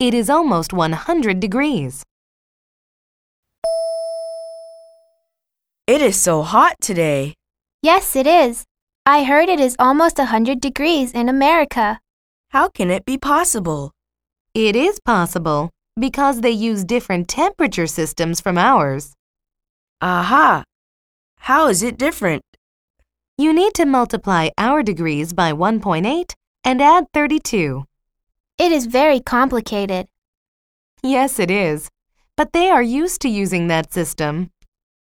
It is almost 100 degrees. It is so hot today. Yes, it is. I heard it is almost 100 degrees in America. How can it be possible? It is possible because they use different temperature systems from ours. Aha! How is it different? You need to multiply our degrees by 1.8 and add 32. It is very complicated. Yes, it is. But they are used to using that system.